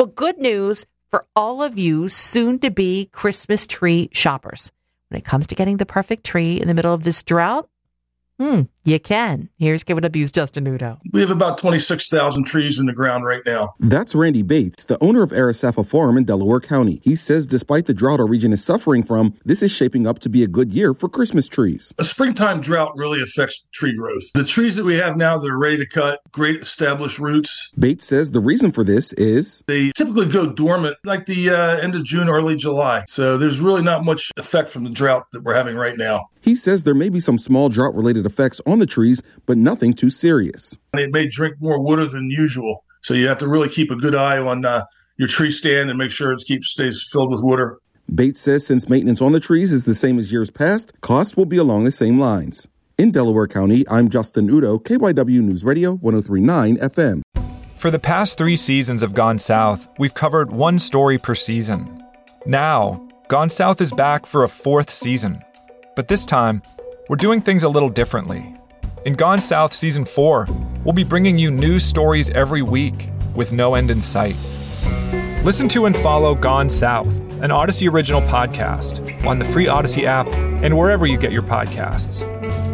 Well, good news for all of you soon-to-be Christmas tree shoppers. When it comes to getting the perfect tree in the middle of this drought, you can. Here's KYW's Justin Udo. We have about 26,000 trees in the ground right now. That's Randy Bates, the owner of Arisafa Farm in Delaware County. He says despite the drought our region is suffering from, this is shaping up to be a good year for Christmas trees. A springtime drought really affects tree growth. The trees that we have now that are ready to cut, great established roots. Bates says the reason for this is they typically go dormant like the end of June, early July. So there's really not much effect from the drought that we're having right now. He says there may be some small drought-related effects on the trees, but nothing too serious. It may drink more water than usual, so you have to really keep a good eye on your tree stand and make sure it stays filled with water. Bates says since maintenance on the trees is the same as years past, costs will be along the same lines. In Delaware County, I'm Justin Udo, KYW News Radio 103.9 FM. For the past 3 seasons of Gone South, we've covered one story per season. Now, Gone South is back for a 4th season. But this time, we're doing things a little differently. In Gone South Season 4, we'll be bringing you news stories every week with no end in sight. Listen to and follow Gone South, an Odyssey original podcast, on the free Odyssey app and wherever you get your podcasts.